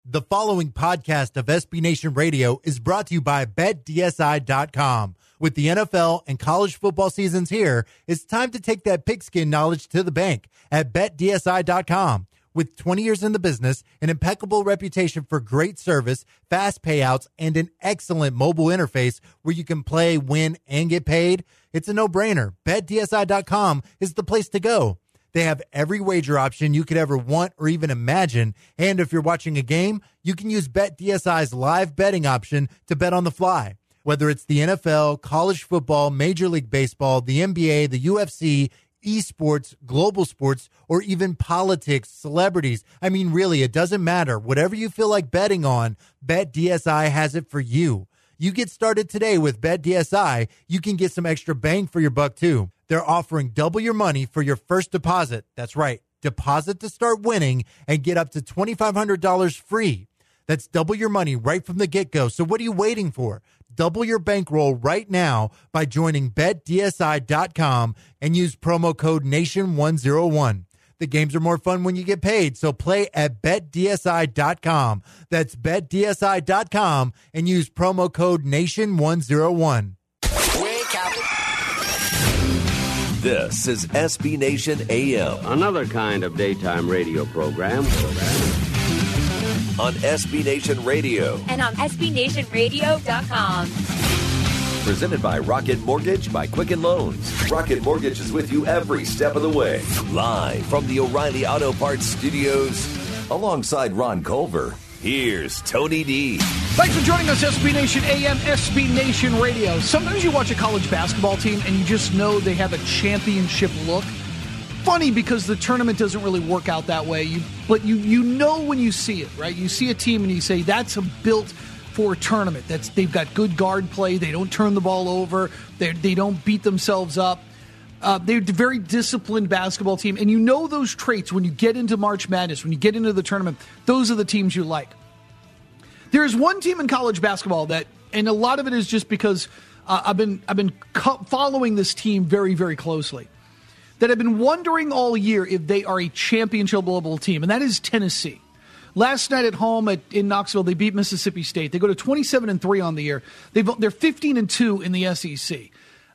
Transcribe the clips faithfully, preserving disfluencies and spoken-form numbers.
The following podcast of S B Nation Radio is brought to you by Bet D S I dot com. With the N F L and college football seasons here, it's time to take that pigskin knowledge to the bank at Bet D S I dot com. With twenty years in the business, an impeccable reputation for great service, fast payouts, and an excellent mobile interface where you can play, win, and get paid, it's a no-brainer. Bet D S I dot com is the place to go. They have every wager option you could ever want or even imagine. And if you're watching a game, you can use BetDSI's live betting option to bet on the fly. Whether it's the N F L, college football, Major League Baseball, the N B A, the U F C, esports, global sports, or even politics, celebrities. I mean, really, it doesn't matter. Whatever you feel like betting on, BetDSI has it for you. You get started today with BetDSI, you can get some extra bang for your buck, too. They're offering double your money for your first deposit. That's right. Deposit to start winning and get up to twenty-five hundred dollars free. That's double your money right from the get-go. So what are you waiting for? Double your bankroll right now by joining Bet D S I dot com and use promo code Nation one oh one. The games are more fun when you get paid, so play at Bet D S I dot com. That's Bet D S I dot com and use promo code Nation one oh one. Wake up. This is S B Nation A M. Another kind of daytime radio program. On S B Nation Radio. And on S B Nation Radio dot com. Presented by Rocket Mortgage by Quicken Loans. Rocket Mortgage is with you every step of the way. Live from the O'Reilly Auto Parts Studios. Alongside Ron Culver, here's Tony D. Thanks for joining us, S B Nation A M, S B Nation Radio. Sometimes you watch a college basketball team and you just know they have a championship look. Funny because the tournament doesn't really work out that way, you, but you you know when you see it, right? You see a team and you say, that's a built for a tournament. That's they've got good guard play. They don't turn the ball over. They they don't beat themselves up. Uh, they're a very disciplined basketball team, and you know those traits when you get into March Madness, when you get into the tournament. Those are the teams you like. There is one team in college basketball that, and a lot of it is just because uh, I've been I've been co- following this team very very closely, that I've been wondering all year if they are a championship level team, and that is Tennessee. Last night at home at, in Knoxville, they beat Mississippi State. They go to twenty-seven and three on the year. They've, they're fifteen and two in the S E C.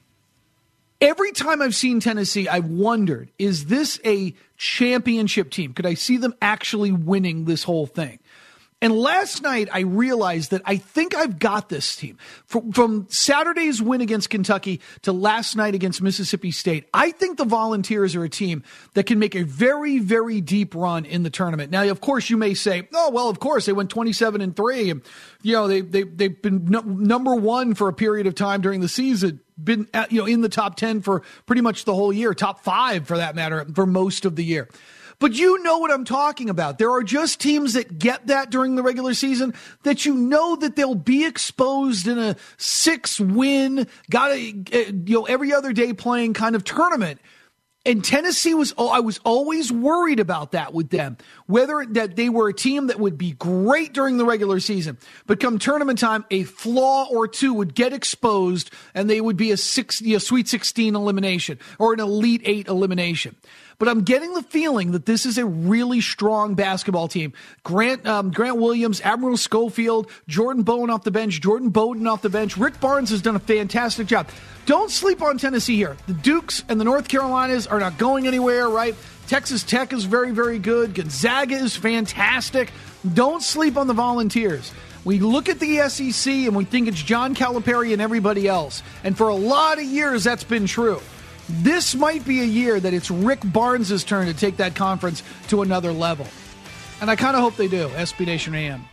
Every time I've seen Tennessee, I've wondered, is this a championship team? Could I see them actually winning this whole thing? And last night, I realized that I think I've got this team. From, from Saturday's win against Kentucky to last night against Mississippi State, I think the Volunteers are a team that can make a very, very deep run in the tournament. Now, of course, you may say, oh, well, of course, they went twenty-seven and three. And, you know, they, they, they've been no, number one for a period of time during the season, been at, you know, in the top ten for pretty much the whole year, top five for that matter, for most of the year. But you know what I'm talking about. There are just teams that get that during the regular season, that you know that they'll be exposed in a six-win, got to, you know, every other day playing kind of tournament. And Tennessee was, I was always worried about that with them, whether that they were a team that would be great during the regular season, but come tournament time, a flaw or two would get exposed and they would be a six, a Sweet sixteen elimination or an Elite Eight elimination. But I'm getting the feeling that this is a really strong basketball team. Grant um, Grant Williams, Admiral Schofield, Jordan Bowen off the bench, Jordan Bowden off the bench. Rick Barnes has done a fantastic job. Don't sleep on Tennessee here. The Dukes and the North Carolinas are not going anywhere, right? Texas Tech is very, very good. Gonzaga is fantastic. Don't sleep on the Volunteers. We look at the S E C and we think it's John Calipari and everybody else. And for a lot of years, that's been true. This might be a year that it's Rick Barnes' turn to take that conference to another level. And I kind of hope they do. S B Nation A M.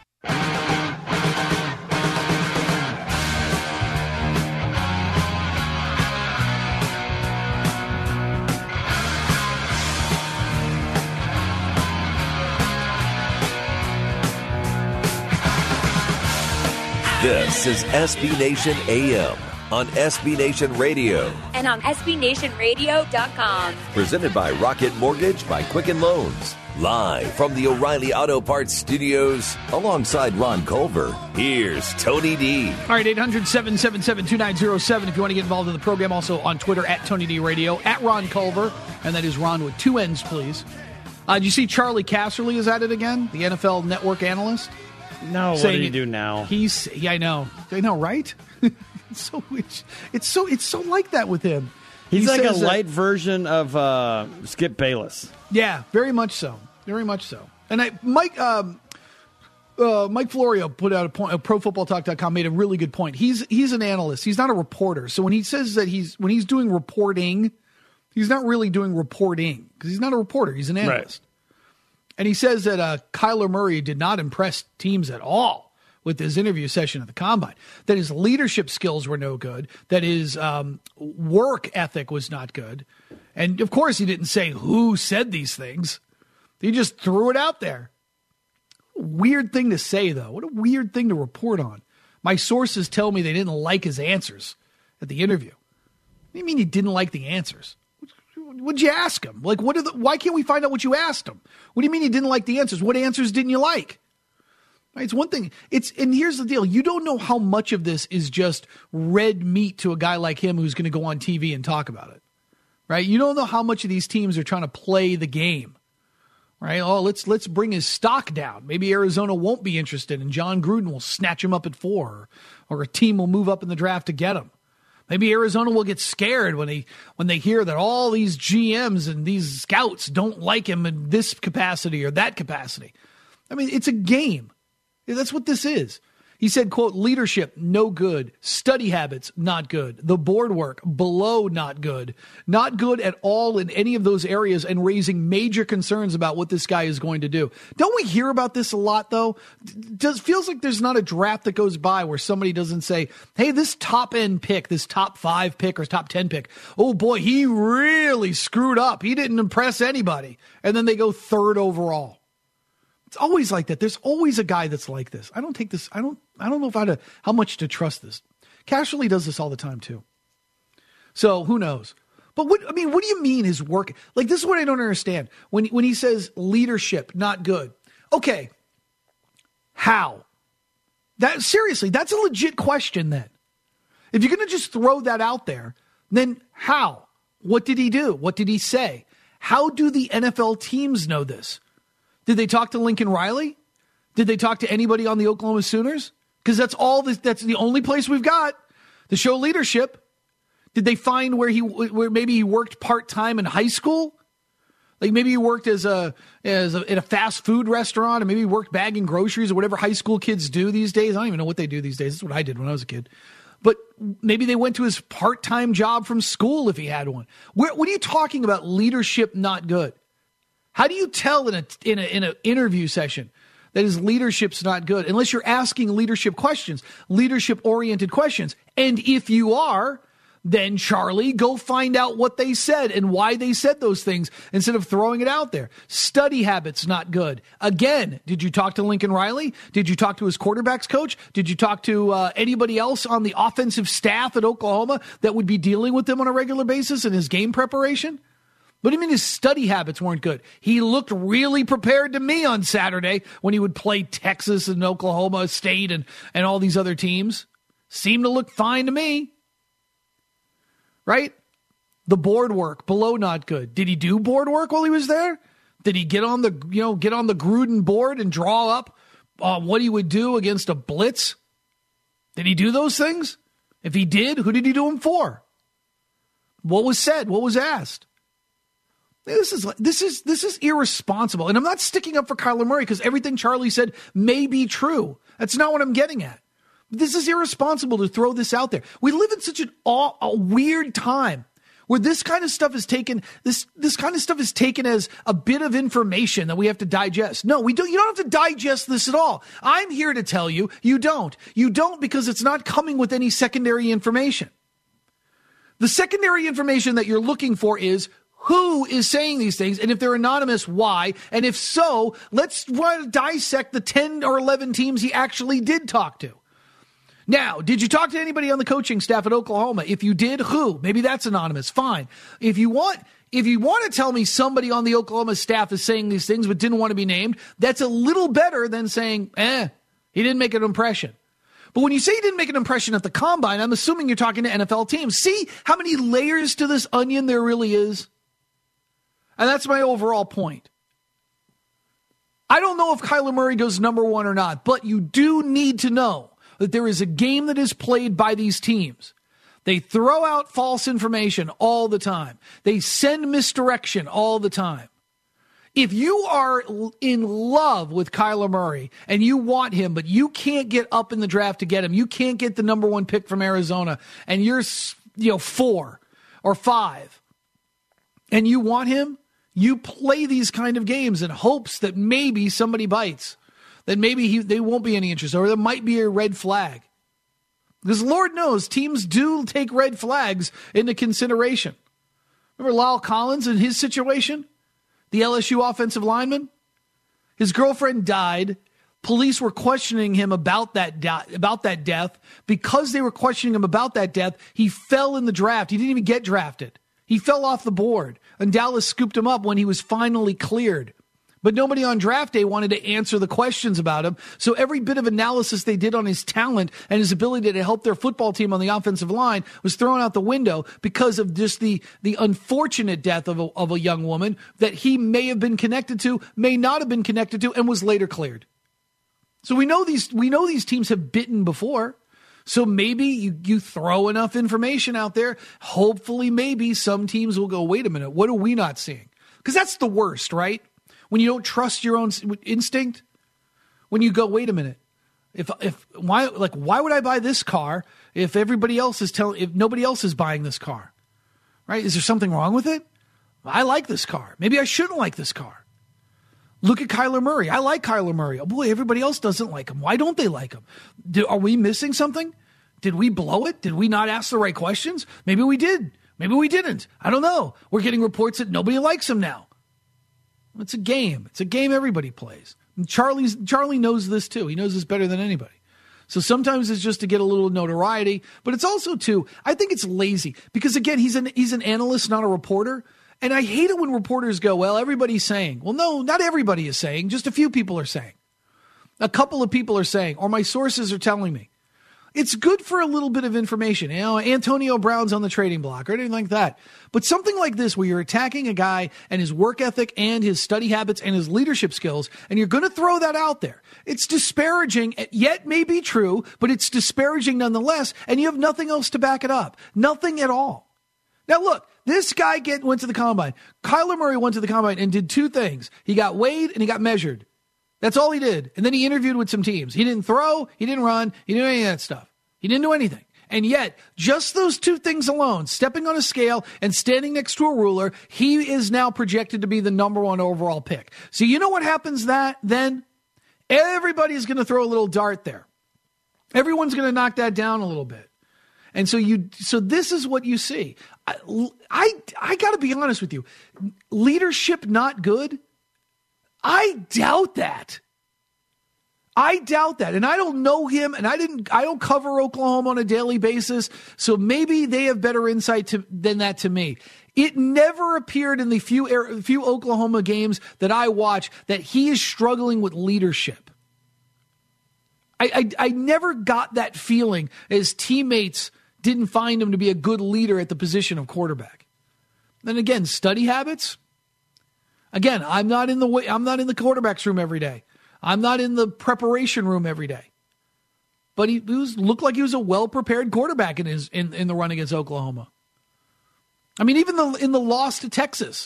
This is S B Nation A M on S B Nation Radio. And on S B Nation Radio dot com. Presented by Rocket Mortgage by Quicken Loans. Live from the O'Reilly Auto Parts Studios, alongside Ron Culver, here's Tony D. All right, eight hundred, seven seven seven, two nine zero seven if you want to get involved in the program. Also on Twitter, at Tony D Radio, at Ron Culver, and that is Ron with two N's, please. Uh, did you see Charlie Casserly is at it again, the N F L Network analyst? No, what did he do now? He's yeah, I know, I know, right? it's so it's, it's so it's so like that with him. He's he like a that, light version of uh, Skip Bayless. Yeah, very much so, very much so. And I, Mike, um, uh, Mike Florio put out a point. Uh, Pro Football Talk dot com made a really good point. He's he's an analyst. He's not a reporter. So when he says that he's when he's doing reporting, he's not really doing reporting because he's not a reporter. He's an analyst. Right. And he says that uh, Kyler Murray did not impress teams at all with his interview session at the Combine, that his leadership skills were no good, that his um, work ethic was not good. And, of course, he didn't say who said these things. He just threw it out there. Weird thing to say, though. What a weird thing to report on. My sources tell me they didn't like his answers at the interview. What do you mean he didn't like the answers? What'd you ask him? Like, what are the, why can't we find out what you asked him? What do you mean he didn't like the answers? What answers didn't you like? Right, it's one thing. It's and here's the deal. You don't know how much of this is just red meat to a guy like him who's going to go on T V and talk about it. Right? You don't know how much of these teams are trying to play the game. Right? Oh, let's let's bring his stock down. Maybe Arizona won't be interested and John Gruden will snatch him up at four, or, or a team will move up in the draft to get him. Maybe Arizona will get scared when they when they hear that all these G Ms and these scouts don't like him in this capacity or that capacity. I mean, it's a game. That's what this is. He said, quote, leadership, no good. Study habits, not good. The board work, below not good. Not good at all in any of those areas and raising major concerns about what this guy is going to do. Don't we hear about this a lot, though? Does feels like there's not a draft that goes by where somebody doesn't say, hey, this top-end pick, this top five pick or top ten pick, oh, boy, he really screwed up. He didn't impress anybody. And then they go third overall. It's always like that. There's always a guy that's like this. I don't take this. I don't. I don't know if I to, how much to trust this. Casserly does this all the time too. So who knows? But what I mean, what do you mean his work? Like this is what I don't understand. When when he says leadership not good. Okay, how? That seriously, that's a legit question. Then, if you're going to just throw that out there, then how? What did he do? What did he say? How do the N F L teams know this? Did they talk to Lincoln Riley? Did they talk to anybody on the Oklahoma Sooners? Because that's all. This, that's the only place we've got to show leadership. Did they find where he, where maybe he worked part time in high school? Like maybe he worked as a as a, in a fast food restaurant, or maybe he worked bagging groceries or whatever high school kids do these days. I don't even know what they do these days. That's what I did when I was a kid. But maybe they went to his part time job from school if he had one. Where, what are you talking about? Leadership not good. How do you tell in a in a in an interview session that his leadership's not good unless you're asking leadership questions, leadership-oriented questions? And if you are, then Charlie, go find out what they said and why they said those things instead of throwing it out there. Study habits not good. Again, did you talk to Lincoln Riley? Did you talk to his quarterbacks coach? Did you talk to uh, anybody else on the offensive staff at Oklahoma that would be dealing with him on a regular basis in his game preparation? What do you mean his study habits weren't good? He looked really prepared to me on Saturday when he would play Texas and Oklahoma State and, and all these other teams. Seemed to look fine to me. Right? The board work, below not good. Did he do board work while he was there? Did he get on the, you know, get on the Gruden board and draw up uh, what he would do against a blitz? Did he do those things? If he did, who did he do them for? What was said? What was asked? This is this is this is irresponsible. And I'm not sticking up for Kyler Murray because everything Charlie said may be true. That's not what I'm getting at. This is irresponsible to throw this out there. We live in such an aw, a weird time where this kind of stuff is taken this this kind of stuff is taken as a bit of information that we have to digest. No, we don't. You don't have to digest this at all. I'm here to tell you, you don't. You don't because it's not coming with any secondary information. The secondary information that you're looking for is who is saying these things, and if they're anonymous, why? And if so, let's try to dissect the ten or eleven teams he actually did talk to. Now, did you talk to anybody on the coaching staff at Oklahoma? If you did, who? Maybe that's anonymous. Fine. If you want, if you want to tell me somebody on the Oklahoma staff is saying these things but didn't want to be named, that's a little better than saying, eh, he didn't make an impression. But when you say he didn't make an impression at the Combine, I'm assuming you're talking to N F L teams. See how many layers to this onion there really is? And that's my overall point. I don't know if Kyler Murray goes number one or not, but you do need to know that there is a game that is played by these teams. They throw out false information all the time. They send misdirection all the time. If you are in love with Kyler Murray and you want him, but you can't get up in the draft to get him, you can't get the number one pick from Arizona, and you're, you know, four or five, and you want him, you play these kind of games in hopes that maybe somebody bites, that maybe he, there won't be any interest, or there might be a red flag. Because Lord knows teams do take red flags into consideration. Remember Lyle Collins and his situation? The L S U offensive lineman? His girlfriend died. Police were questioning him about that, di- about that death. Because they were questioning him about that death, he fell in the draft. He didn't even get drafted. He fell off the board, and Dallas scooped him up when he was finally cleared. But nobody on draft day wanted to answer the questions about him. So every bit of analysis they did on his talent and his ability to help their football team on the offensive line was thrown out the window because of just the, the unfortunate death of a, of a young woman that he may have been connected to, may not have been connected to, and was later cleared. So we know these, we know these teams have bitten before. So maybe you, you throw enough information out there. Hopefully, maybe some teams will go, wait a minute, what are we not seeing? Because that's the worst, right? When you don't trust your own instinct, when you go, wait a minute, if if why like why would I buy this car if everybody else is telling if nobody else is buying this car, right? Is there something wrong with it? I like this car. Maybe I shouldn't like this car. Look at Kyler Murray. I like Kyler Murray. Oh boy, everybody else doesn't like him. Why don't they like him? Do, are we missing something? Did we blow it? Did we not ask the right questions? Maybe we did. Maybe we didn't. I don't know. We're getting reports that nobody likes him now. It's a game. It's a game everybody plays. And Charlie's, Charlie knows this too. He knows this better than anybody. So sometimes it's just to get a little notoriety, but it's also too, I think it's lazy because again, he's an, he's an analyst, not a reporter. And I hate it when reporters go, well, everybody's saying. Well, no, not everybody is saying. Just a few people are saying. A couple of people are saying, or my sources are telling me. It's good for a little bit of information. You know, Antonio Brown's on the trading block or anything like that. But something like this where you're attacking a guy and his work ethic and his study habits and his leadership skills, and you're going to throw that out there. It's disparaging, yet may be true, but it's disparaging nonetheless, and you have nothing else to back it up. Nothing at all. Now, look, this guy get, went to the combine. Kyler Murray went to the combine and did two things. He got weighed and he got measured. That's all he did. And then he interviewed with some teams. He didn't throw. He didn't run. He didn't do any of that stuff. He didn't do anything. And yet, just those two things alone, stepping on a scale and standing next to a ruler, he is now projected to be the number one overall pick. So you know what happens that then? Everybody's going to throw a little dart there. Everyone's going to knock that down a little bit. And so you, so this is what you see. I, I, I got to be honest with you. Leadership not good? I doubt that. I doubt that. And I don't know him, and I didn't, I don't cover Oklahoma on a daily basis. So maybe they have better insight to, than that to me. It never appeared in the few, few Oklahoma games that I watch that he is struggling with leadership. I, I, I never got that feeling as teammates didn't find him to be a good leader at the position of quarterback. Then again, study habits. Again, I'm not in the way, I'm not in the quarterback's room every day. I'm not in the preparation room every day. But he, he was, looked like he was a well-prepared quarterback in his in, in the run against Oklahoma. I mean, even the, in the loss to Texas,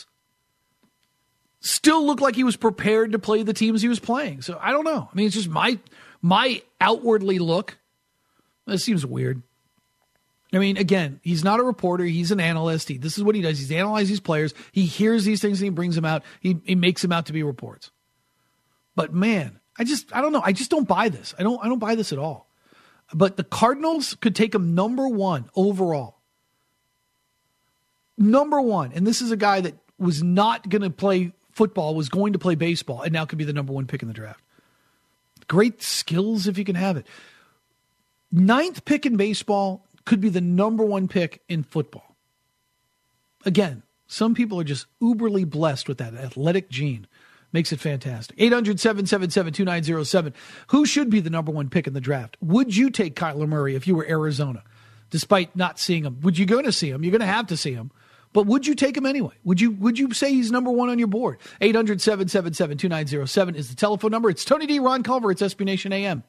still looked like he was prepared to play the teams he was playing. So I don't know. I mean, it's just my my outwardly look. That seems weird. I mean, again, he's not a reporter. He's an analyst. He, this is what he does. He's analyzed these players. He hears these things and he brings them out. He, he makes them out to be reports. But man, I just, I don't know. I just don't buy this. I don't, I don't buy this at all. But the Cardinals could take him number one overall. Number one. And this is a guy that was not going to play football, was going to play baseball, and now could be the number one pick in the draft. Great skills if you can have it. Ninth pick in baseball could be the number one pick in football. Again, some people are just uberly blessed with that athletic gene. Makes it fantastic. eight hundred, seven seven seven, two nine zero seven. Who should be the number one pick in the draft? Would you take Kyler Murray if you were Arizona, despite not seeing him? Would you go to see him? You're going to have to see him. But would you take him anyway? Would you Would you say he's number one on your board? eight hundred, seven seven seven, two nine zero seven is the telephone number. It's Tony D, Ron Culver. It's S B Nation A M.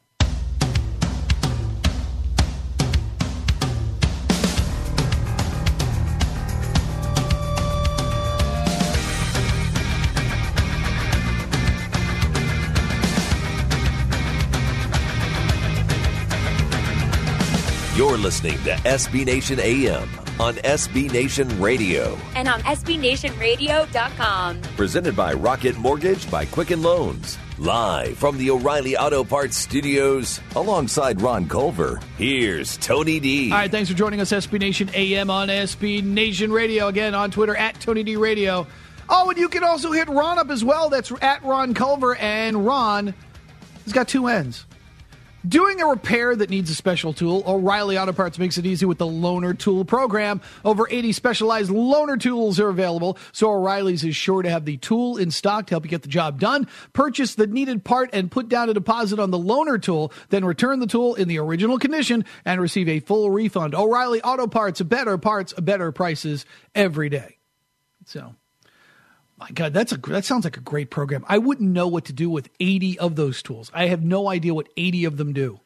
You're listening to S B Nation A M on S B Nation Radio. And on S B Nation Radio dot com. Presented by Rocket Mortgage by Quicken Loans. Live from the O'Reilly Auto Parts Studios alongside Ron Culver. Here's Tony D. All right, thanks for joining us, S B Nation A M on S B Nation Radio. Again, on Twitter, at Tony D Radio. Oh, and you can also hit Ron up as well. That's at Ron Culver. And Ron has got two N's. Doing a repair that needs a special tool, O'Reilly Auto Parts makes it easy with the Loaner Tool program. Over eighty specialized loaner tools are available, so O'Reilly's is sure to have the tool in stock to help you get the job done. Purchase the needed part and put down a deposit on the loaner tool, then return the tool in the original condition and receive a full refund. O'Reilly Auto Parts, better parts, better prices every day. So, my God, that's a that sounds like a great program. I wouldn't know what to do with eighty of those tools. I have no idea what eighty of them do.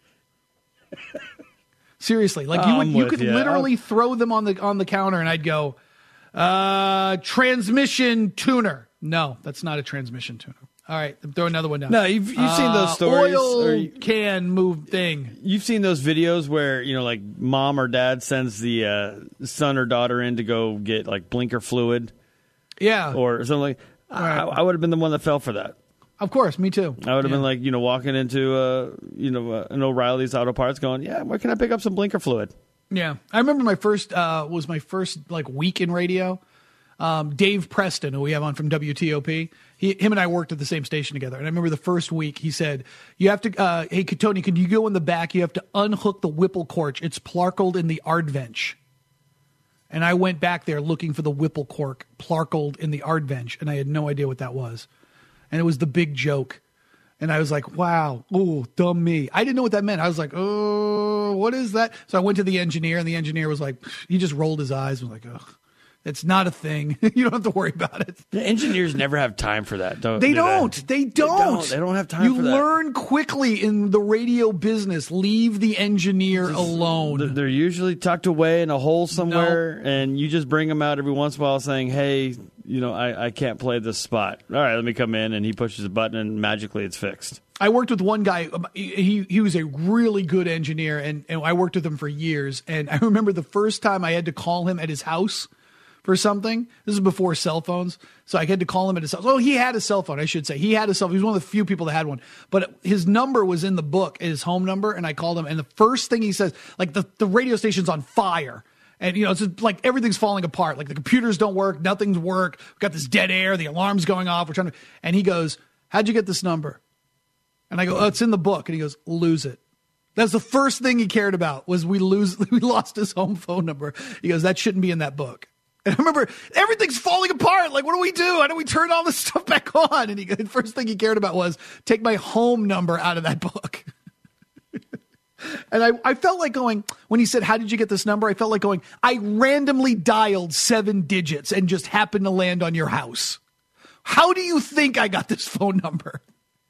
Seriously, like you would, you could you. literally I'll... throw them on the on the counter, and I'd go, uh, transmission tuner. No, that's not a transmission tuner. All right, throw another one down. No, you've you've uh, seen those stories. Oil you, can move thing. You've seen those videos where, you know, like mom or dad sends the uh, son or daughter in to go get like blinker fluid. Yeah. Or something like right. I, I would have been the one that fell for that. Of course, me too. I would have yeah. been like, you know, walking into, uh, you know, uh, an O'Reilly's Auto Parts going, yeah, where can I pick up some blinker fluid? Yeah. I remember my first, uh, was my first, like, week in radio. Um, Dave Preston, who we have on from W T O P, he, him and I worked at the same station together. And I remember the first week he said, you have to, uh, hey, Tony, can you go in the back? You have to unhook the Whipple cork. It's plarkled in the Aardvench. And I went back there looking for the Whipple cork plarkled in the Aardvench, and I had no idea what that was. And it was the big joke. And I was like, wow, oh, dumb me. I didn't know what that meant. I was like, oh, what is that? So I went to the engineer, and the engineer was like, he just rolled his eyes and was like, ugh. It's not a thing. You don't have to worry about it. The engineers never have time for that. Don't, they, do don't. They, don't. they don't. They don't have time you for that. You learn quickly in the radio business. Leave the engineer just, alone. They're usually tucked away in a hole somewhere, no. and you just bring them out every once in a while saying, hey, you know, I, I can't play this spot. All right, let me come in, and he pushes a button, and magically it's fixed. I worked with one guy. He he was a really good engineer, and, and I worked with him for years. And I remember the first time I had to call him at his house for something. This is before cell phones. So I had to call him at his house. Oh, he had a cell phone, I should say. He had a cell phone. He was one of the few people that had one. But his number was in the book, his home number, and I called him. And the first thing he says, like the, the radio station's on fire. And, you know, it's just like everything's falling apart. Like the computers don't work. Nothing's work. We've got this dead air. The alarm's going off. We're trying to. And he goes, how'd you get this number? And I go, oh, it's in the book. And he goes, lose it. That's the first thing he cared about was we lose. We lost his home phone number. He goes, that shouldn't be in that book. And I remember everything's falling apart. Like, what do we do? How do we turn all this stuff back on? And he, the first thing he cared about was take my home number out of that book. And I, I felt like going, when he said, how did you get this number? I felt like going, I randomly dialed seven digits and just happened to land on your house. How do you think I got this phone number?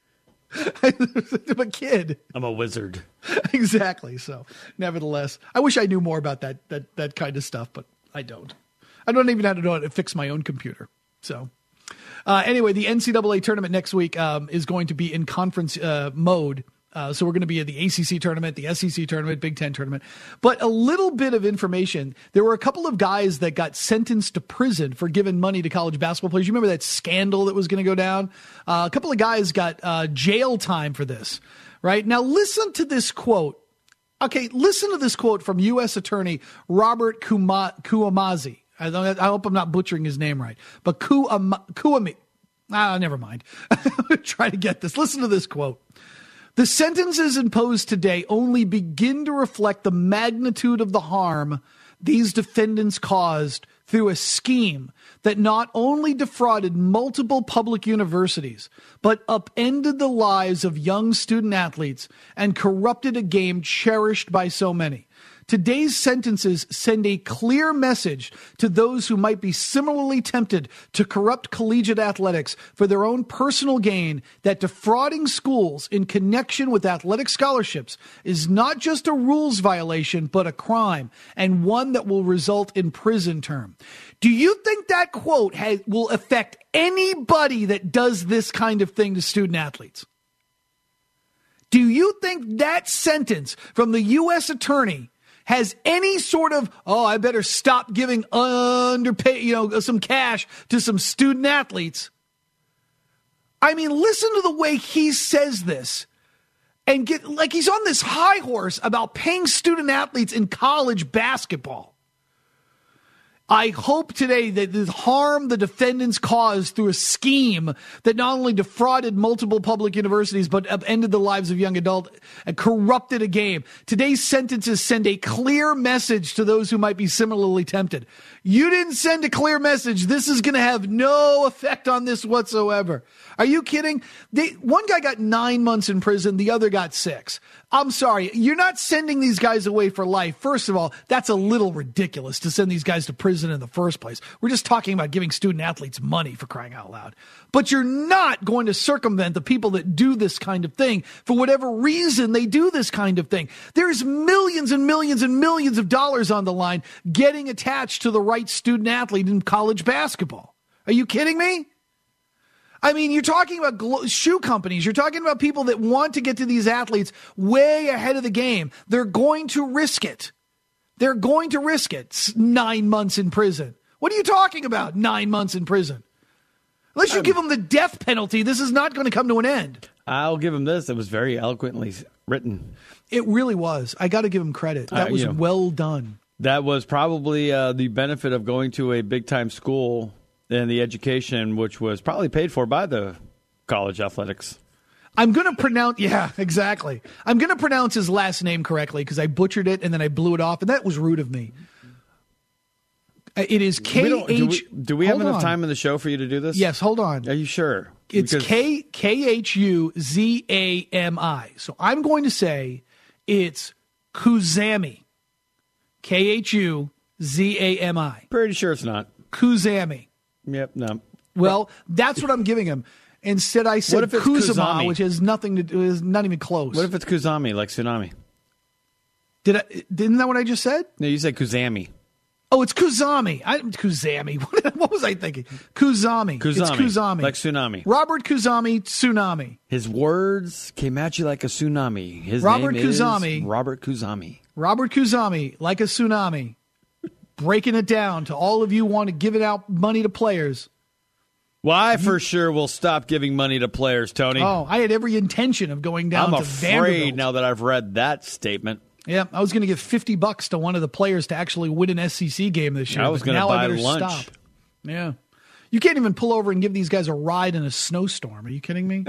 I'm a kid. I'm a wizard. Exactly. So, nevertheless, I wish I knew more about that that that kind of stuff, but I don't. I don't even have to know how to fix my own computer. So, uh, anyway, the N C double A tournament next week um, is going to be in conference uh, mode. Uh, so we're going to be at the A C C tournament, the S E C tournament, Big Ten tournament. But a little bit of information. There were a couple of guys that got sentenced to prison for giving money to college basketball players. You remember that scandal that was going to go down? Uh, a couple of guys got uh, jail time for this, right? Now listen to this quote. Okay, listen to this quote from U S Attorney Robert Kuma- Kuamazi. I, I hope I'm not butchering his name right. But Kuama- Kuami. Ah, never mind. Try to get this. Listen to this quote. The sentences imposed today only begin to reflect the magnitude of the harm these defendants caused through a scheme that not only defrauded multiple public universities, but upended the lives of young student athletes and corrupted a game cherished by so many. Today's sentences send a clear message to those who might be similarly tempted to corrupt collegiate athletics for their own personal gain that defrauding schools in connection with athletic scholarships is not just a rules violation, but a crime, and one that will result in prison term. Do you think that quote has, will affect anybody that does this kind of thing to student athletes? Do you think that sentence from the U S attorney has any sort of, oh, I better stop giving underpay, you know, some cash to some student athletes? I mean, listen to the way he says this and get like he's on this high horse about paying student athletes in college basketball. I hope today that the harm the defendants caused through a scheme that not only defrauded multiple public universities, but upended the lives of young adults and corrupted a game. Today's sentences send a clear message to those who might be similarly tempted. You didn't send a clear message. This is going to have no effect on this whatsoever. Are you kidding? They, one guy got nine months in prison. The other got six. I'm sorry. You're not sending these guys away for life. First of all, that's a little ridiculous to send these guys to prison in the first place. We're just talking about giving student athletes money, for crying out loud. But you're not going to circumvent the people that do this kind of thing for whatever reason they do this kind of thing. There's millions and millions and millions of dollars on the line getting attached to the right student athlete in college basketball. Are you kidding me? I mean, you're talking about glo- shoe companies. You're talking about people that want to get to these athletes way ahead of the game. They're going to risk it. They're going to risk it. It's nine months in prison. What are you talking about? Nine months in prison. Unless you um, give them the death penalty, this is not going to come to an end. I'll give him this. It was very eloquently written. It really was. I got to give him credit. That uh, was you know, well done. That was probably uh, the benefit of going to a big-time school and the education, which was probably paid for by the college athletics. I'm going to pronounce, yeah, exactly. I'm going to pronounce his last name correctly because I butchered it and then I blew it off, and that was rude of me. It is K H. Do we, do we have enough on. time in the show for you to do this? Yes, hold on. Are you sure? It's because K K H U Z A M I. So I'm going to say it's Khuzami. K H U Z A M I. Pretty sure it's not. Khuzami. Yep, no. Well, that's what I'm giving him. Instead, I said Kuzama, which has nothing to do, is not even close. What if it's Kuzami, like tsunami? Did I? Didn't that what I just said? No, you said Kuzami. Oh, it's Kuzami. I, Kuzami. What was I thinking? Kuzami. Kuzami. It's Kuzami. Like tsunami. Robert Kuzami, tsunami. His words came at you like a tsunami. His Robert name Kuzami. is Robert Kuzami. Robert Kuzami, like a tsunami. Breaking it down to all of you want to give it out money to players. Well, I for sure will stop giving money to players, Tony. Oh, I had every intention of going down I'm to Vanderbilt. I'm afraid now that I've read that statement. Yeah, I was going to give fifty bucks to one of the players to actually win an S E C game this year. I was going to buy lunch. Stop. Yeah. You can't even pull over and give these guys a ride in a snowstorm. Are you kidding me?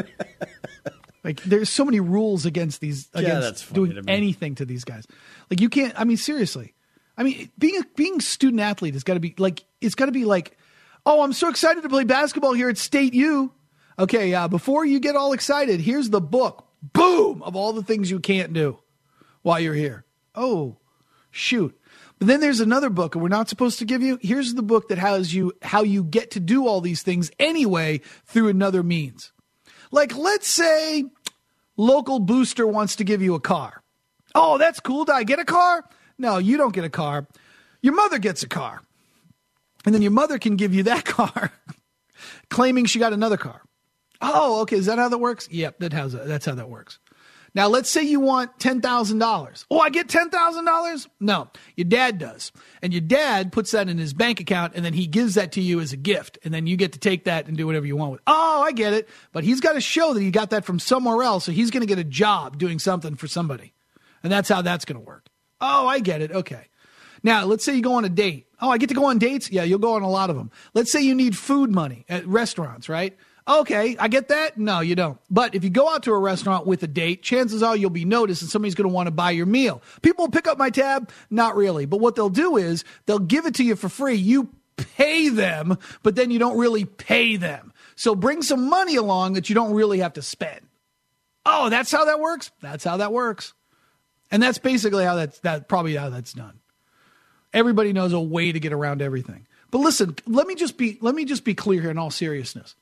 Like, there's so many rules against these, against yeah, doing to anything to these guys. Like, you can't, I mean, seriously. I mean, being a being a student athlete has got to be like, it's got to be like, oh, I'm so excited to play basketball here at State U. Okay, uh, before you get all excited, here's the book, boom, of all the things you can't do while you're here. Oh, shoot. But then there's another book, and we're not supposed to give you. Here's the book that has you how you get to do all these things anyway through another means. Like, let's say local booster wants to give you a car. Oh, that's cool. Do I get a car? No, you don't get a car. Your mother gets a car. And then your mother can give you that car, claiming she got another car. Oh, okay. Is that how that works? Yep, that has, that's how that works. Now, let's say you want ten thousand dollars. Oh, I get ten thousand dollars? No, your dad does. And your dad puts that in his bank account, and then he gives that to you as a gift. And then you get to take that and do whatever you want with it. Oh, I get it. But he's got to show that he got that from somewhere else, so he's going to get a job doing something for somebody. And that's how that's going to work. Oh, I get it. Okay. Now, let's say you go on a date. Oh, I get to go on dates? Yeah, you'll go on a lot of them. Let's say you need food money at restaurants, right? Okay, I get that. No, you don't. But if you go out to a restaurant with a date, chances are you'll be noticed and somebody's going to want to buy your meal. People will pick up my tab? Not really. But what they'll do is they'll give it to you for free. You pay them, but then you don't really pay them. So bring some money along that you don't really have to spend. Oh, that's how that works? That's how that works. And that's basically how that's that probably how that's done. Everybody knows a way to get around everything. But listen, let me just be let me just be clear here in all seriousness.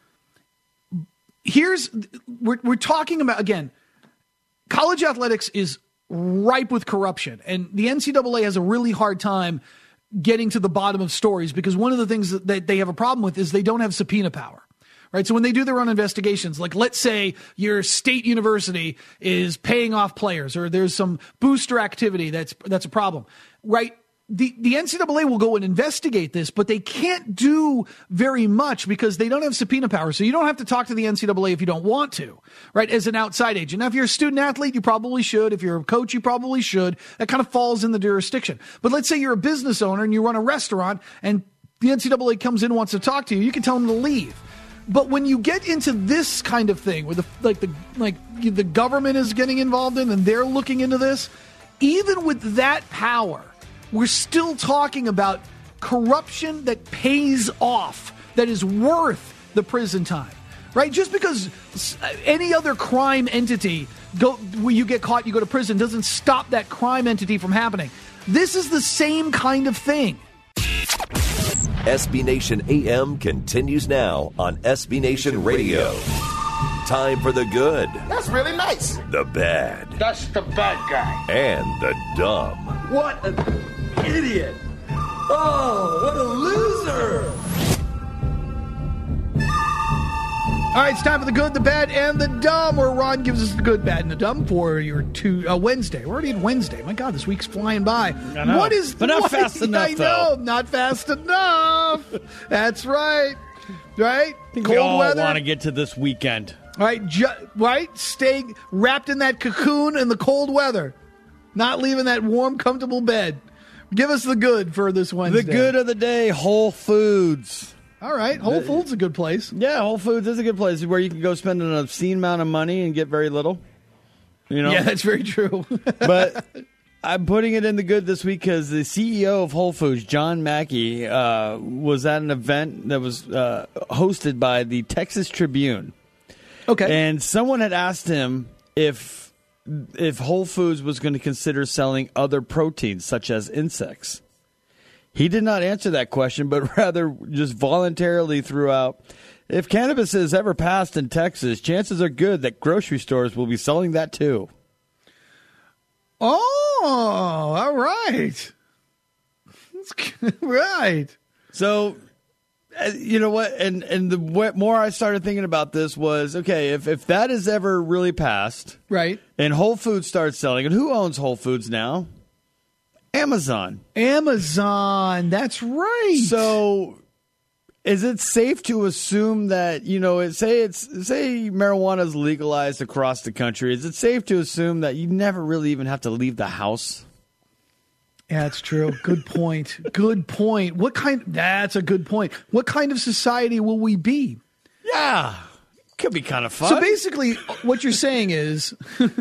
Here's we're we're talking about again, college athletics is ripe with corruption, and the N C double A has a really hard time getting to the bottom of stories because one of the things that they have a problem with is they don't have subpoena power. Right. So when they do their own investigations, like let's say your state university is paying off players or there's some booster activity that's that's a problem. Right. The the N C double A will go and investigate this, but they can't do very much because they don't have subpoena power. So you don't have to talk to the N C double A if you don't want to, right, as an outside agent. Now, if you're a student athlete, you probably should. If you're a coach, you probably should. That kind of falls in the jurisdiction. But let's say you're a business owner and you run a restaurant and the N C double A comes in and wants to talk to you. You can tell them to leave. But when you get into this kind of thing where the like the like the government is getting involved in and they're looking into this, even with that power, we're still talking about corruption that pays off, that is worth the prison time, right? Just because any other crime entity go where you get caught, you go to prison, doesn't stop that crime entity from happening. This is the same kind of thing. S B Nation A M continues now on S B Nation Radio. Time for the good. That's really nice. The bad. That's the bad guy. And the dumb. What an idiot. Oh, what a loser. All right, it's time for the good, the bad, and the dumb, where Ron gives us the good, bad, and the dumb for your two, uh, Wednesday. We're already at Wednesday. My God, this week's flying by. I know. What is But not what, fast enough, I know, though. not fast enough. That's right. Right? I think Cold we all weather. want to get to this weekend. Right, ju- right? Stay wrapped in that cocoon in the cold weather. Not leaving that warm, comfortable bed. Give us the good for this Wednesday. The good of the day, Whole Foods. All right, Whole Foods is a good place. Yeah, Whole Foods is a good place where you can go spend an obscene amount of money and get very little. You know? Yeah, that's very true. But I'm putting it in the good this week because the C E O of Whole Foods, John Mackey, uh, was at an event that was uh, hosted by the Texas Tribune. Okay. And someone had asked him if if Whole Foods was going to consider selling other proteins, such as insects. He did not answer that question, but rather just voluntarily threw out, if cannabis is ever passed in Texas, chances are good that grocery stores will be selling that too. Oh, all right. That's right. So, uh, you know what? And and the what more I started thinking about this was, okay, if, if that is ever really passed, Right. and Whole Foods starts selling it, who owns Whole Foods now? Amazon. Amazon. That's right. So, is it safe to assume that, you know, it, say it's say marijuana is legalized across the country? Is it safe to assume that you never really even have to leave the house? Yeah, that's true. Good point. Good point. What kind? That's a good point. What kind of society will we be? Yeah, could be kind of fun. So basically, what you're saying is,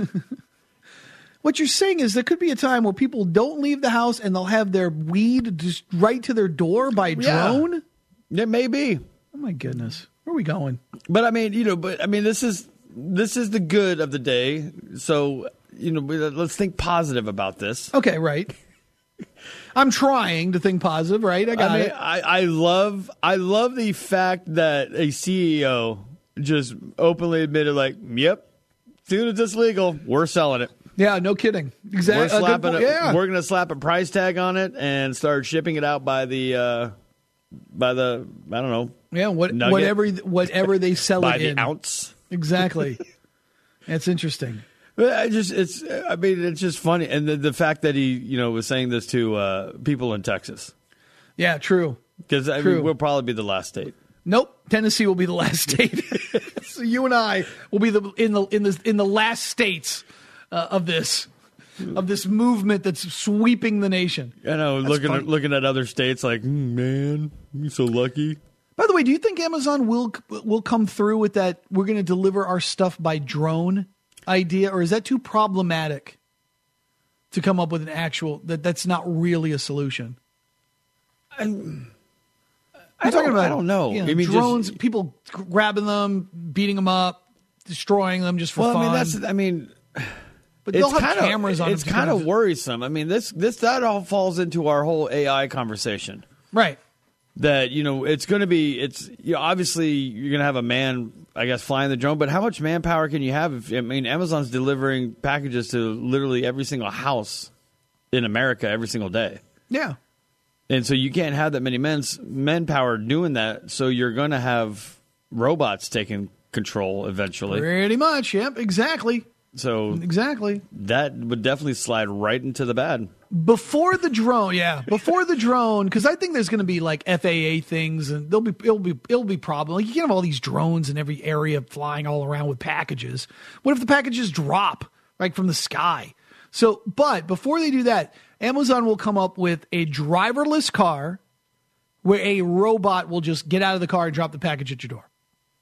what you're saying is, there could be a time where people don't leave the house and they'll have their weed just right to their door by drone. Yeah. It may be. Oh my goodness, where are we going? But I mean, you know, but I mean, this is this is the good of the day. So, you know, let's think positive about this. Okay, right. I'm trying to think positive, right? I got I mean, it. I, I love I love the fact that a C E O just openly admitted, like, yep, as soon as it's legal, we're selling it. Yeah, no kidding. Exactly. We're slapping it. Yeah. We're going to slap a price tag on it and start shipping it out by the uh, by the I don't know. Yeah, what, nugget, whatever whatever they sell by it the in. ounce. Exactly. That's interesting. I just it's I mean it's just funny, and the, the fact that he you know was saying this to uh, people in Texas. Yeah, true. Because I True. mean, we'll probably be the last state. Nope, Tennessee will be the last state. So you and I will be the in the in the in the last states uh, of this of this movement that's sweeping the nation. I know, That's looking funny. at, looking at other states, like mm, man, you're so lucky. By the way, do you think Amazon will will come through with that? We're going to deliver our stuff by drone idea, or is that too problematic to come up with an actual that that's not really a solution? I'm, I'm I talking don't- about I don't know. you I mean, just- drones, people grabbing them, beating them up, destroying them just for well, fun. I mean, that's I mean, But they'll it's have kinda, cameras on It's them. kind of worrisome. I mean, this this that all falls into our whole A I conversation. Right. That, you know, it's going to be, it's you know, obviously you're going to have a man, I guess, flying the drone, but how much manpower can you have? If, I mean, Amazon's delivering packages to literally every single house in America every single day. Yeah. And so you can't have that many men's manpower doing that, so you're going to have robots taking control eventually. Pretty much, yep, exactly. So exactly. That would definitely slide right into the bad. Before the drone, yeah, before the drone, because I think there's going to be like F A A things, and there'll be it'll be it'll be problem. Like you can't have all these drones in every area flying all around with packages. What if the packages drop like from the sky? So, but before they do that, Amazon will come up with a driverless car where a robot will just get out of the car and drop the package at your door,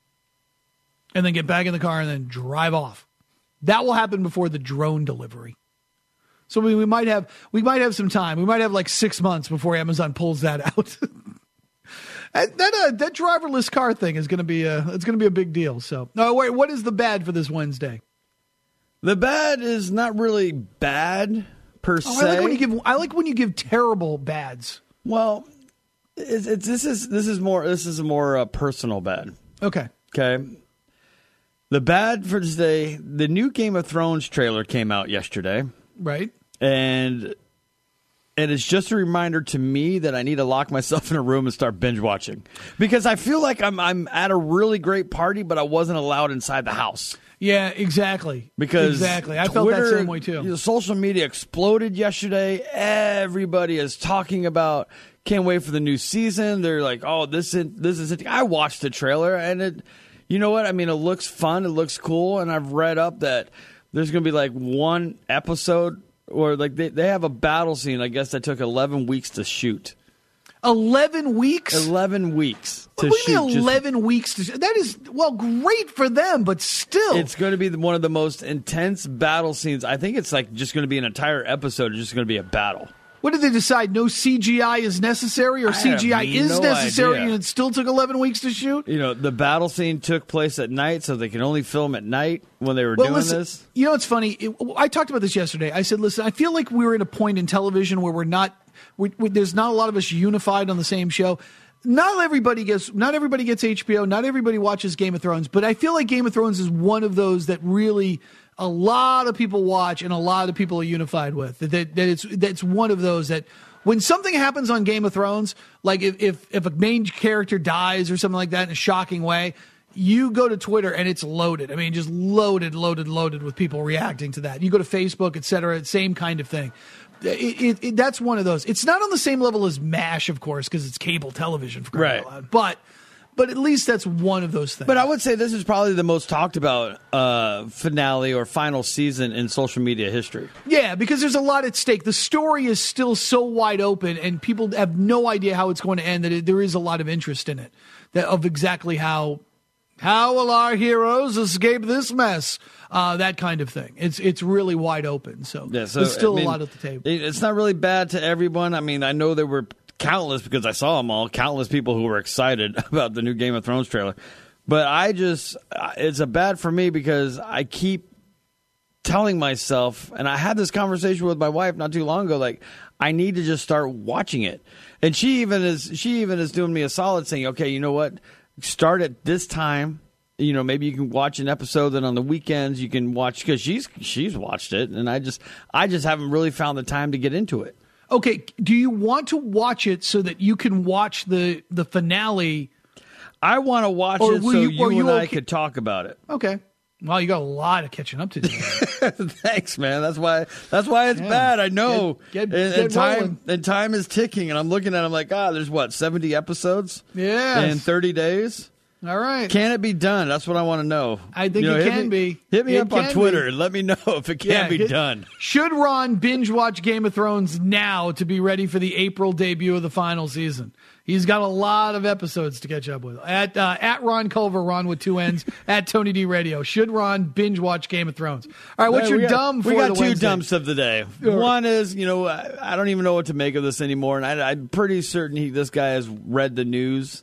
and then get back in the car and then drive off. That will happen before the drone delivery. So we, we might have we might have some time. We might have like six months before Amazon pulls that out. that that, uh, that driverless car thing is going to be a it's going to be a big deal. So no, wait, what is the bad for this Wednesday? The bad is not really bad per oh, se. I like when you give I like when you give terrible bads. Well, it's, it's, this is this is more this is a more uh, personal bad. Okay. Okay. The bad for today, the new Game of Thrones trailer came out yesterday. Right. And and it's just a reminder to me that I need to lock myself in a room and start binge watching. Because I feel like I'm I'm at a really great party, but I wasn't allowed inside the house. Yeah, exactly. Because exactly. I Twitter, felt that same way too. You know, social media exploded yesterday. Everybody is talking about can't wait for the new season. They're like, oh, this is this is it. I watched the trailer and it you know what? I mean, it looks fun. It looks cool. And I've read up that there's going to be like one episode or like they, they have a battle scene, I guess, that took eleven weeks to shoot. eleven weeks? eleven weeks to what do you shoot. mean eleven Just, weeks to shoot? That is, well, great for them, but still. It's going to be one of the most intense battle scenes. I think it's like just going to be an entire episode. It's just going to be a battle. What did they decide? No C G I is necessary, or I C G I have is no necessary, idea. and it still took eleven weeks to shoot? You know, the battle scene took place at night, so they can only film at night when they were Well, doing listen, this. You know what's funny? It, I talked about this yesterday. I said, listen, I feel like we're at a point in television where we're not, we, we, there's not a lot of us unified on the same show. Not everybody gets, not everybody gets H B O. Not everybody watches Game of Thrones, but I feel like Game of Thrones is one of those that really a lot of people watch and a lot of people are unified with. That, that, that it's that's one of those that. When something happens on Game of Thrones, like if, if if a main character dies or something like that in a shocking way, you go to Twitter and it's loaded. I mean, just loaded, loaded, loaded with people reacting to that. You go to Facebook, et cetera, same kind of thing. It, it, it, that's one of those. It's not on the same level as MASH, of course, because it's cable television, for crying out loud. But but at least that's one of those things. But I would say this is probably the most talked about uh, finale or final season in social media history. Yeah, because there's a lot at stake. The story is still so wide open, and people have no idea how it's going to end, that it, there is a lot of interest in it, that of exactly how how will our heroes escape this mess, uh, that kind of thing. It's it's really wide open, so, yeah, so there's still I mean, a lot at the table. It's not really bad to everyone. I mean, I know there were countless, because I saw them all, countless people who were excited about the new Game of Thrones trailer. But I just, it's a bad for me because I keep telling myself, and I had this conversation with my wife not too long ago, like, I need to just start watching it. And she even is, she even is doing me a solid saying, okay, you know what? Start at this time. You know, maybe you can watch an episode, then on the weekends you can watch, because she's, she's watched it. And I just, I just haven't really found the time to get into it. Okay, do you want to watch it so that you can watch the, the finale? I want to watch Or it will so you- you, or you and I okay- could talk about it. Okay. Well, you got a lot of catching up to do. Thanks, man. That's why. That's why it's Yeah. bad. I know. Get- get- and, get and time rolling. and time is ticking, and I'm looking at. it, I'm like, ah, there's what seventy episodes. Yes. In thirty days. All right. Can it be done? That's what I want to know. I think You know, it hit can me- be. Hit me It up on can Twitter be. and let me know if it can Yeah, be it- done. Should Ron binge watch Game of Thrones now to be ready for the April debut of the final season? He's got a lot of episodes to catch up with. At uh, at Ron Culver, Ron with two N's, at Tony D Radio. Should Ron binge watch Game of Thrones? All right, what's Hey, your we got- dumb for We got the two Wednesday? dumps of the day. One is, you know, I, I don't even know what to make of this anymore, and I, I'm pretty certain he, this guy has read the news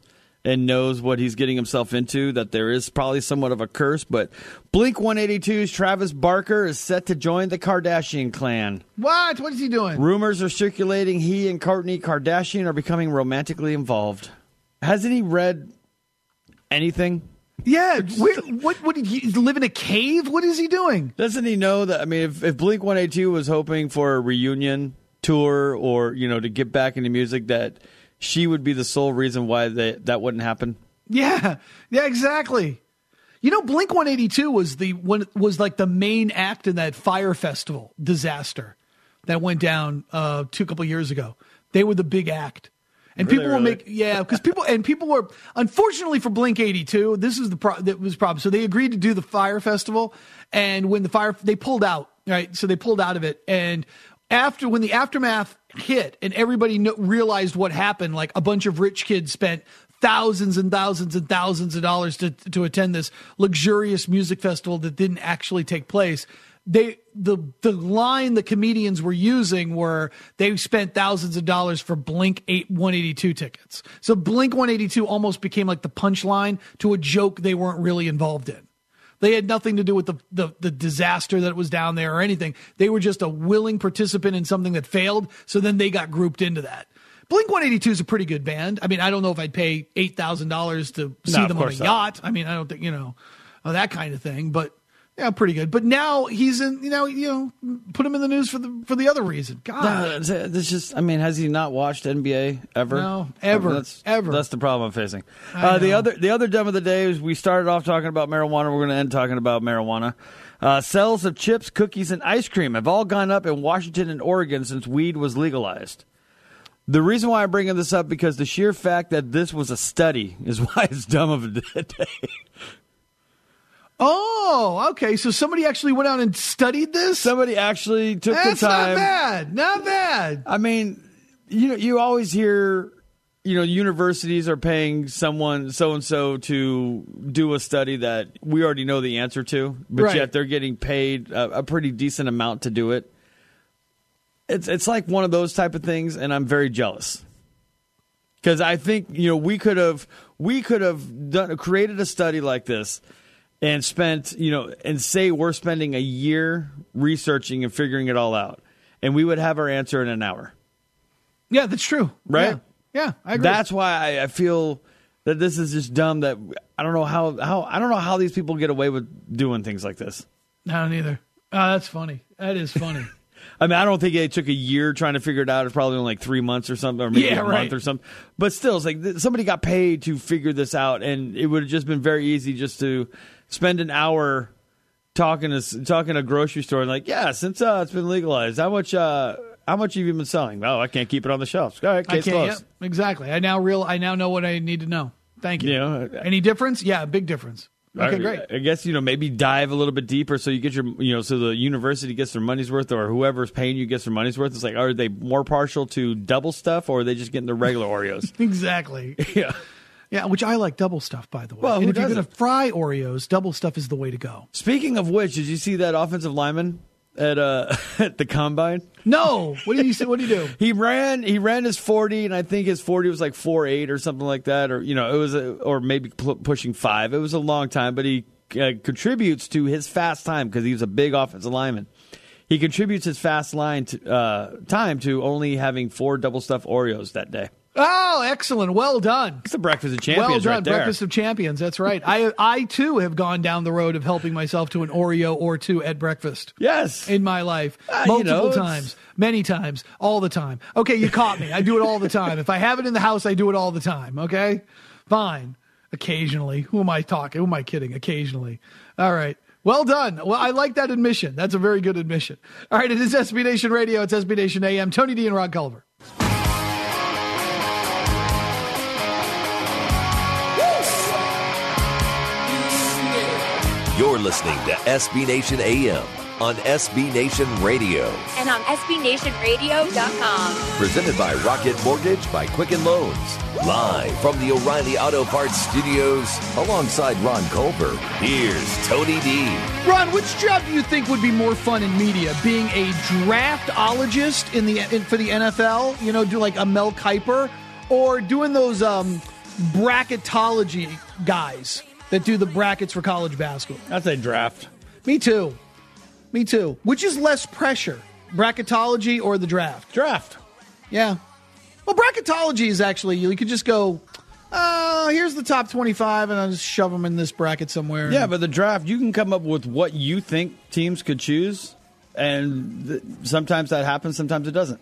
and knows what he's getting himself into, that there is probably somewhat of a curse. But Blink one eighty-two's Travis Barker is set to join the Kardashian clan. What? What is he doing? Rumors are circulating he and Kourtney Kardashian are becoming romantically involved. Hasn't he read anything? Yeah. Where, what? What did he live in a cave? What is he doing? Doesn't he know that? I mean, if, if Blink one eighty-two was hoping for a reunion tour or, you know, to get back into music, that she would be the sole reason why they, that wouldn't happen. Yeah, yeah, exactly. You know, Blink one eighty-two was the one was like the main act in that Fire Festival disaster that went down uh, two couple years ago. They were the big act, and Really, people were really? make yeah because people and people were unfortunately for Blink eighty-two. This is the pro- that was the problem. So they agreed to do the Fire Festival, and when the fire they pulled out, right? So they pulled out of it, and after when the aftermath hit and everybody kno- realized what happened, like a bunch of rich kids spent thousands and thousands and thousands of dollars to to attend this luxurious music festival that didn't actually take place. They the the line the comedians were using were they spent thousands of dollars for Blink one eighty-two tickets. So Blink one eighty-two almost became like the punchline to a joke they weren't really involved in. They had nothing to do with the, the, the disaster that was down there or anything. They were just a willing participant in something that failed, so then they got grouped into that. Blink one eighty-two is a pretty good band. I mean, I don't know if I'd pay eight thousand dollars to see No, of them on a course not. yacht. I mean, I don't think, you know, uh, that kind of thing, but yeah, pretty good. But now he's in, you know, you know, put him in the news for the for the other reason. God. No, this just, I mean, has he not watched N B A ever? No, ever, I mean, that's, ever. That's the problem I'm facing. I Uh, the know. other the other dumb of the day is we started off talking about marijuana. We're going to end talking about marijuana. Uh, sales of chips, cookies, and ice cream have all gone up in Washington and Oregon since weed was legalized. The reason why I'm bringing this up because the sheer fact that this was a study is why it's dumb of a day. Oh, okay. So somebody actually went out and studied this? Somebody actually took That's the time. not bad. Not bad. I mean, you know, you always hear, you know, universities are paying someone so and so to do a study that we already know the answer to, but Right. yet they're getting paid a, a pretty decent amount to do it. It's it's like one of those type of things, and I'm very jealous because I think you know we could have we could have done created a study like this. And spent, you know, and say we're spending a year researching and figuring it all out. And we would have our answer in an hour. Yeah, that's true. Right? Yeah, yeah I agree. That's why I, I feel that this is just dumb that I don't know how, how I don't know how these people get away with doing things like this. I don't either. Oh, that's funny. That is funny. I mean, I don't think they took a year trying to figure it out. It's probably only like three months or something, or maybe Yeah, a right. month or something. But still, it's like th- somebody got paid to figure this out, and it would have just been very easy just to spend an hour talking to talking to a grocery store and like, yeah, since uh, it's been legalized, how much uh, how much have you been selling? Oh, I can't keep it on the shelves. All right, I case can't. closed. Yep, exactly. I now real. I now know what I need to know. Thank you. You know, Any difference? Yeah, big difference. Okay, I, great. I guess, you know, maybe dive a little bit deeper so you get your, you know, so the university gets their money's worth or whoever's paying you gets their money's worth. It's like, are they more partial to double stuff or are they just getting the regular Oreos? Exactly. Yeah. Yeah, which I like double stuff, by the way. Well, and who if you're going to doesn't? fry Oreos, double stuff is the way to go. Speaking of which, did you see that offensive lineman at uh at the combine? No. What did you say? What did he do? He ran he ran his forty, and I think his forty was like four eight or something like that, or you know, it was a, or maybe pl- pushing five. It was a long time, but he uh, contributes to his fast time because he was a big offensive lineman. He contributes his fast line to, uh, time to only having four double stuffed Oreos that day. Oh, excellent. Well done. It's the breakfast of Well champions done. right there. Breakfast of champions. That's right. I, I, too, have gone down the road of helping myself to an Oreo or two at breakfast. Yes. In my life. Uh, you Multiple know, it's- times. Many times. All the time. Okay, you caught me. I do it all the time. If I have it in the house, I do it all the time. Okay? Fine. Occasionally. Who am I talking? Who am I kidding? Occasionally. All right. Well done. Well, I like that admission. That's a very good admission. All right, it is S B Nation Radio. It's S B Nation A M. Tony D and Ron Culver. You're listening to S B Nation A M on S B Nation Radio. And on S B Nation Radio dot com. Presented by Rocket Mortgage by Quicken Loans. Live from the O'Reilly Auto Parts Studios alongside Ron Culver. Here's Tony D. Ron, which job do you think would be more fun in media? Being a draftologist in the in, for the N F L, you know, do like a Mel Kiper, or doing those um, bracketology guys that do the brackets for college basketball. I'd say draft. Me too. Me too. Which is less pressure, bracketology or the draft? Draft. Yeah. Well, bracketology is actually, you could just go, uh, here's the top twenty-five, and I'll just shove them in this bracket somewhere. Yeah, but the draft, you can come up with what you think teams could choose, and th- sometimes that happens, sometimes it doesn't.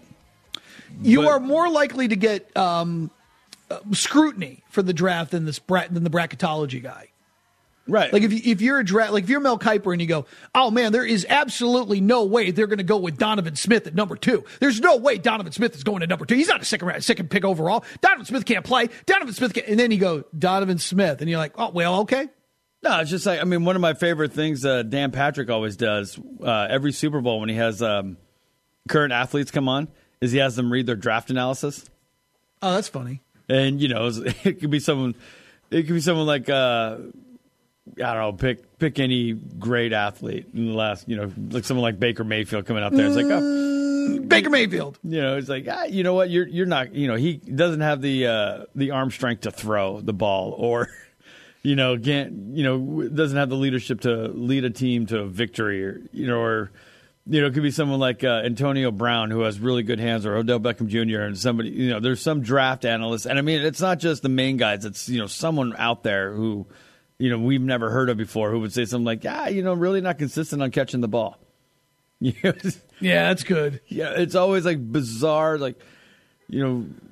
You but, are more likely to get um, uh, scrutiny for the draft than this bra- than the bracketology guy. Right. Like if you, if you're a draft, like if you're Mel Kiper and you go, oh man, there is absolutely no way they're going to go with Donovan Smith at number two. There's no way Donovan Smith is going to number two. He's not a second round, second pick overall. Donovan Smith can't play. Donovan Smith can't. And then you go Donovan Smith, and you're like, oh well, okay. No, it's just like, I mean, one of my favorite things uh, Dan Patrick always does uh, every Super Bowl when he has um, current athletes come on is he has them read their draft analysis. Oh, that's funny. And you know, it could be someone, it could be someone like. Uh, I don't know, pick pick any great athlete in the last, you know, like someone like Baker Mayfield coming out there. It's like, oh, Baker Mayfield. You know, it's like, ah, you know what, you're you're not, you know, he doesn't have the uh, the arm strength to throw the ball, or, you know, can't, you know, doesn't have the leadership to lead a team to victory, or you know, or you know, it could be someone like uh, Antonio Brown who has really good hands, or Odell Beckham Junior and somebody, you know, there's some draft analyst, and I mean, it's not just the main guys, it's, you know, someone out there who, you know, we've never heard of before who would say something like, yeah, you know, really not consistent on catching the ball. You know, yeah, that's good. Yeah, it's always like bizarre, like, you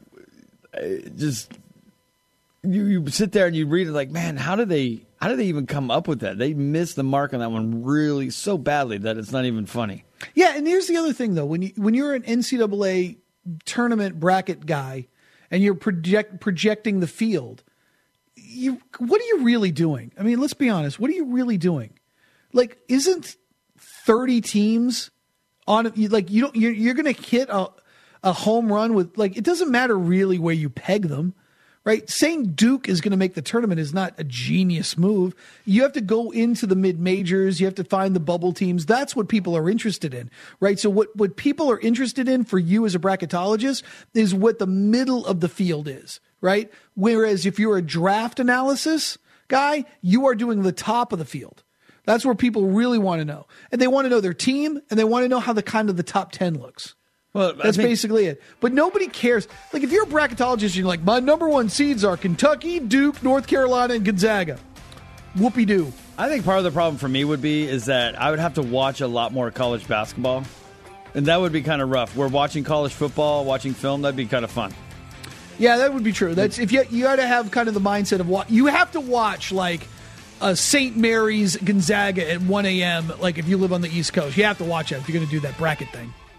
know, just you, you sit there and you read it like, man, how did they how did they even come up with that? They missed the mark on that one really so badly that it's not even funny. Yeah, and here's the other thing though, when you when you're an N C double A tournament bracket guy and you're project projecting the field. You, what are you really doing? I mean, let's be honest. What are you really doing? Like, isn't thirty teams on like you don't you're, you're going to hit a a home run with like it doesn't matter really where you peg them, right? Saying Duke is going to make the tournament is not a genius move. You have to go into the mid majors. You have to find the bubble teams. That's what people are interested in, right? So what what people are interested in for you as a bracketologist is what the middle of the field is. Right? Whereas if you're a draft analysis guy, you are doing the top of the field. That's where people really want to know. And they want to know their team, and they want to know how the kind of the top ten looks. Well, That's think- basically it. But nobody cares. Like if you're a bracketologist, you're like, my number one seeds are Kentucky, Duke, North Carolina, and Gonzaga. Whoopie-doo. I think part of the problem for me would be is that I would have to watch a lot more college basketball. And that would be kind of rough. We're watching college football, watching film, that'd be kind of fun. Yeah, that would be true. That's if you you got to have kind of the mindset of what you have to watch, like uh, Saint Mary's Gonzaga at one a.m. Like if you live on the East Coast, you have to watch that if you're going to do that bracket thing.